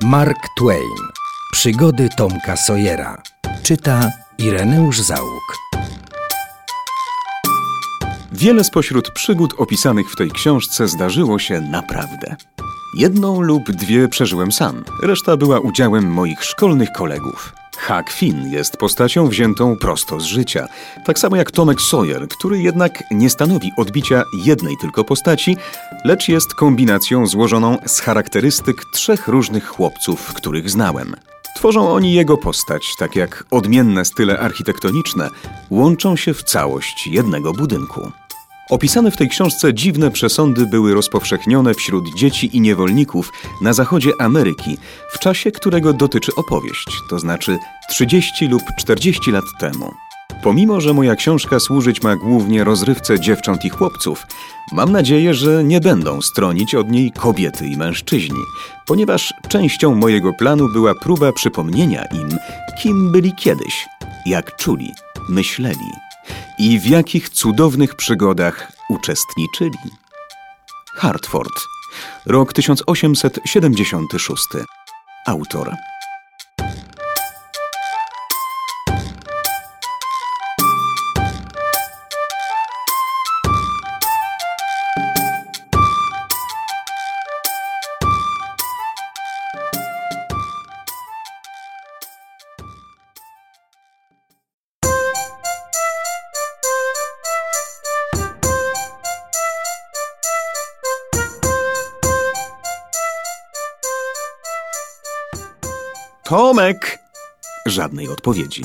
Mark Twain. Przygody Tomka Sawyera. Czyta Ireneusz Załuk. Wiele spośród przygód opisanych w tej książce zdarzyło się naprawdę. Jedną lub dwie przeżyłem sam, reszta była udziałem moich szkolnych kolegów. Huck Finn jest postacią wziętą prosto z życia, tak samo jak Tomek Sawyer, który jednak nie stanowi odbicia jednej tylko postaci, lecz jest kombinacją złożoną z charakterystyk trzech różnych chłopców, których znałem. Tworzą oni jego postać, tak jak odmienne style architektoniczne łączą się w całość jednego budynku. Opisane w tej książce dziwne przesądy były rozpowszechnione wśród dzieci i niewolników na zachodzie Ameryki w czasie, którego dotyczy opowieść, to znaczy 30 lub 40 lat temu. Pomimo, że moja książka służyć ma głównie rozrywce dziewcząt i chłopców, mam nadzieję, że nie będą stronić od niej kobiety i mężczyźni, ponieważ częścią mojego planu była próba przypomnienia im, kim byli kiedyś, jak czuli, myśleli i w jakich cudownych przygodach uczestniczyli. Hartford, rok 1876. Autor. Tomek! Żadnej odpowiedzi.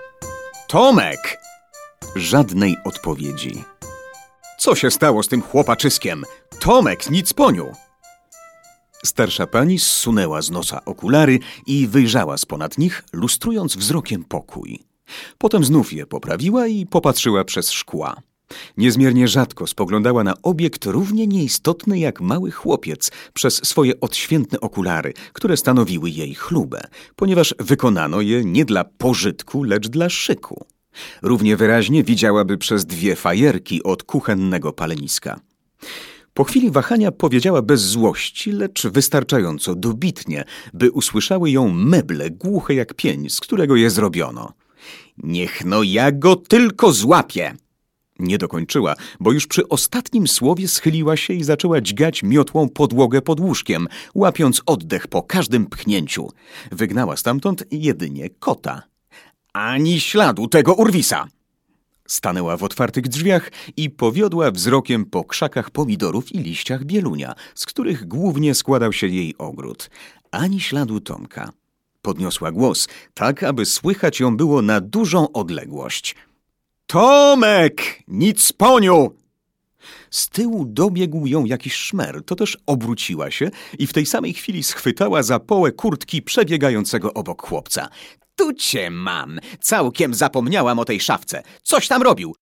Tomek! Żadnej odpowiedzi. Co się stało z tym chłopaczyskiem? Tomek, nic poniu! Starsza pani zsunęła z nosa okulary i wyjrzała spod nich, lustrując wzrokiem pokój. Potem znów je poprawiła i popatrzyła przez szkła. Niezmiernie rzadko spoglądała na obiekt równie nieistotny jak mały chłopiec przez swoje odświętne okulary, które stanowiły jej chlubę, ponieważ wykonano je nie dla pożytku, lecz dla szyku. Równie wyraźnie widziałaby przez dwie fajerki od kuchennego paleniska. Po chwili wahania powiedziała bez złości, lecz wystarczająco dobitnie, by usłyszały ją meble głuche jak pień, z którego je zrobiono. Niech no ja go tylko złapię! Nie dokończyła, bo już przy ostatnim słowie schyliła się i zaczęła dźgać miotłą podłogę pod łóżkiem, łapiąc oddech po każdym pchnięciu. Wygnała stamtąd jedynie kota. Ani śladu tego urwisa! Stanęła w otwartych drzwiach i powiodła wzrokiem po krzakach pomidorów i liściach bielunia, z których głównie składał się jej ogród. Ani śladu Tomka. Podniosła głos, tak aby słychać ją było na dużą odległość. Tomek! Nic poniu! Z tyłu dobiegł ją jakiś szmer, to też obróciła się i w tej samej chwili schwytała za połę kurtki przebiegającego obok chłopca. Tu cię mam! Całkiem zapomniałam o tej szafce. Coś tam robił?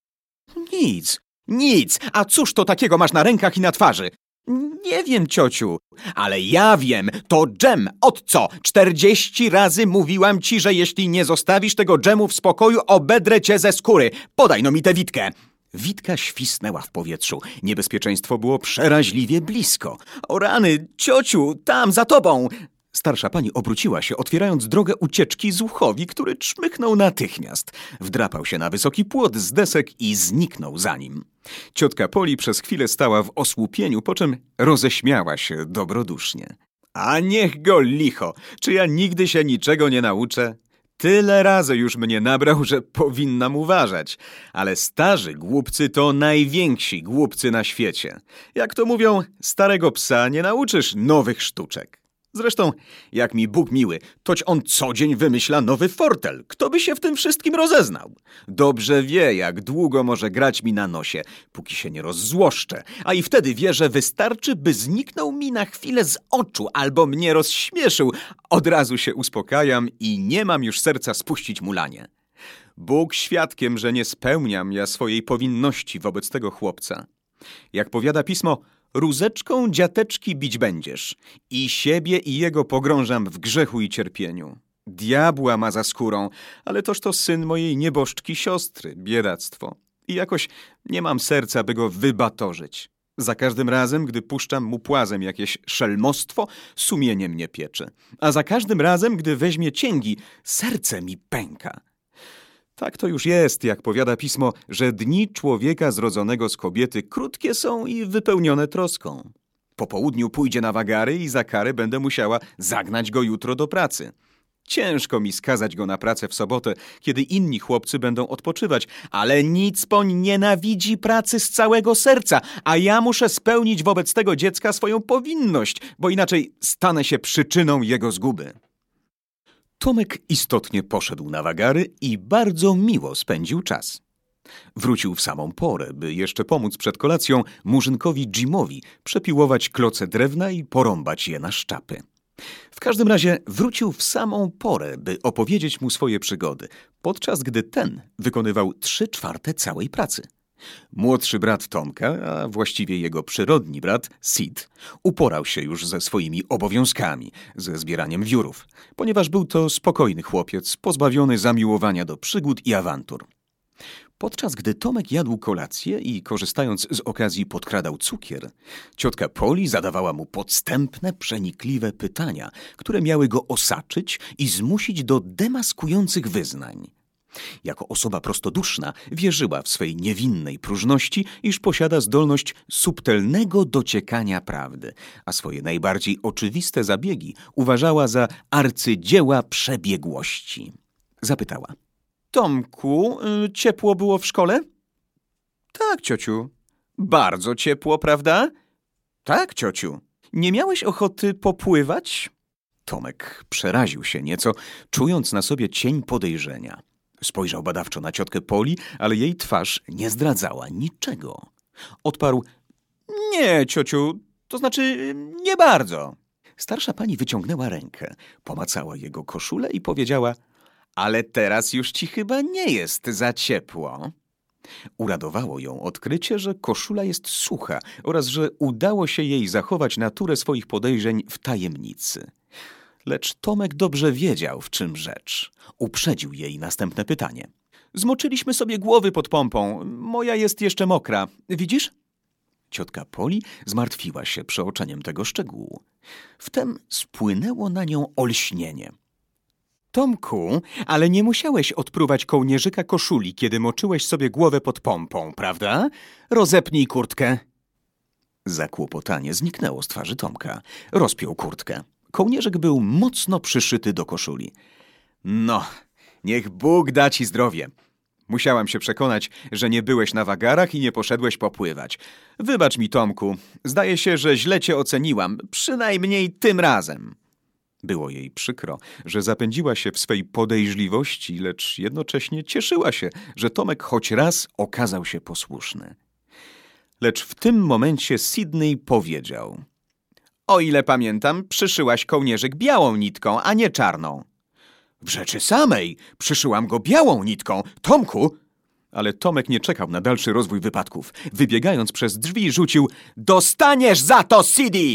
Nic. A cóż to takiego masz na rękach i na twarzy? Nie wiem, ciociu. Ale ja wiem, to dżem. Od co? 40 razy mówiłam ci, że jeśli nie zostawisz tego dżemu w spokoju, obedrę cię ze skóry. Podaj no mi tę witkę. Witka świsnęła w powietrzu. Niebezpieczeństwo było przeraźliwie blisko. O rany, ciociu, tam za tobą! Starsza pani obróciła się, otwierając drogę ucieczki zuchowi, który czmychnął natychmiast. Wdrapał się na wysoki płot z desek i zniknął za nim. Ciotka Poli przez chwilę stała w osłupieniu, po czym roześmiała się dobrodusznie. A niech go licho! Czy ja nigdy się niczego nie nauczę? Tyle razy już mnie nabrał, że powinnam uważać. Ale starzy głupcy to najwięksi głupcy na świecie. Jak to mówią, starego psa nie nauczysz nowych sztuczek. Zresztą, jak mi Bóg miły, toć on co dzień wymyśla nowy fortel. Kto by się w tym wszystkim rozeznał? Dobrze wie, jak długo może grać mi na nosie, póki się nie rozzłoszczę. A i wtedy wie, że wystarczy, by zniknął mi na chwilę z oczu albo mnie rozśmieszył. Od razu się uspokajam i nie mam już serca spuścić mu lanie. Bóg świadkiem, że nie spełniam ja swojej powinności wobec tego chłopca. Jak powiada pismo, rózeczką dziateczki bić będziesz i siebie i jego pogrążam w grzechu i cierpieniu. Diabła ma za skórą, ale toż to syn mojej nieboszczki siostry, biedactwo. I jakoś nie mam serca, by go wybatorzyć. Za każdym razem, gdy puszczam mu płazem jakieś szelmostwo, sumienie mnie piecze. A za każdym razem, gdy weźmie cięgi, serce mi pęka. Tak to już jest, jak powiada pismo, że dni człowieka zrodzonego z kobiety krótkie są i wypełnione troską. Po południu pójdzie na wagary i za karę będę musiała zagnać go jutro do pracy. Ciężko mi skazać go na pracę w sobotę, kiedy inni chłopcy będą odpoczywać, ale Nicpoń nienawidzi pracy z całego serca, a ja muszę spełnić wobec tego dziecka swoją powinność, bo inaczej stanę się przyczyną jego zguby. Tomek istotnie poszedł na wagary i bardzo miło spędził czas. Wrócił w samą porę, by jeszcze pomóc przed kolacją murzynkowi Jimowi przepiłować kloce drewna i porąbać je na szczapy. W każdym razie wrócił w samą porę, by opowiedzieć mu swoje przygody, podczas gdy ten wykonywał 3/4 całej pracy. Młodszy brat Tomka, a właściwie jego przyrodni brat, Sid, uporał się już ze swoimi obowiązkami, ze zbieraniem wiórów, ponieważ był to spokojny chłopiec, pozbawiony zamiłowania do przygód i awantur. Podczas gdy Tomek jadł kolację i korzystając z okazji podkradał cukier, ciotka Poli zadawała mu podstępne, przenikliwe pytania, które miały go osaczyć i zmusić do demaskujących wyznań. Jako osoba prostoduszna wierzyła w swej niewinnej próżności, iż posiada zdolność subtelnego dociekania prawdy, a swoje najbardziej oczywiste zabiegi uważała za arcydzieła przebiegłości. Zapytała: Tomku, ciepło było w szkole? Tak, ciociu. Bardzo ciepło, prawda? Tak, ciociu. Nie miałeś ochoty popływać? Tomek przeraził się nieco, czując na sobie cień podejrzenia. Spojrzał badawczo na ciotkę Poli, ale jej twarz nie zdradzała niczego. Odparł: nie, ciociu, to znaczy nie bardzo. Starsza pani wyciągnęła rękę, pomacała jego koszulę i powiedziała: ale teraz już ci chyba nie jest za ciepło. Uradowało ją odkrycie, że koszula jest sucha oraz że udało się jej zachować naturę swoich podejrzeń w tajemnicy. Lecz Tomek dobrze wiedział, w czym rzecz. Uprzedził jej następne pytanie. Zmoczyliśmy sobie głowy pod pompą. Moja jest jeszcze mokra. Widzisz? Ciotka Poli zmartwiła się przeoczeniem tego szczegółu. Wtem spłynęło na nią olśnienie. Tomku, ale nie musiałeś odpruwać kołnierzyka koszuli, kiedy moczyłeś sobie głowę pod pompą, prawda? Rozepnij kurtkę. Zakłopotanie zniknęło z twarzy Tomka. Rozpiął kurtkę. Kołnierzyk był mocno przyszyty do koszuli. No, niech Bóg da ci zdrowie. Musiałam się przekonać, że nie byłeś na wagarach i nie poszedłeś popływać. Wybacz mi, Tomku. Zdaje się, że źle cię oceniłam. Przynajmniej tym razem. Było jej przykro, że zapędziła się w swej podejrzliwości, lecz jednocześnie cieszyła się, że Tomek choć raz okazał się posłuszny. Lecz w tym momencie Sydney powiedział: o ile pamiętam, przyszyłaś kołnierzyk białą nitką, a nie czarną. W rzeczy samej przyszyłam go białą nitką, Tomku! Ale Tomek nie czekał na dalszy rozwój wypadków. Wybiegając przez drzwi, rzucił: dostaniesz za to, Sidi!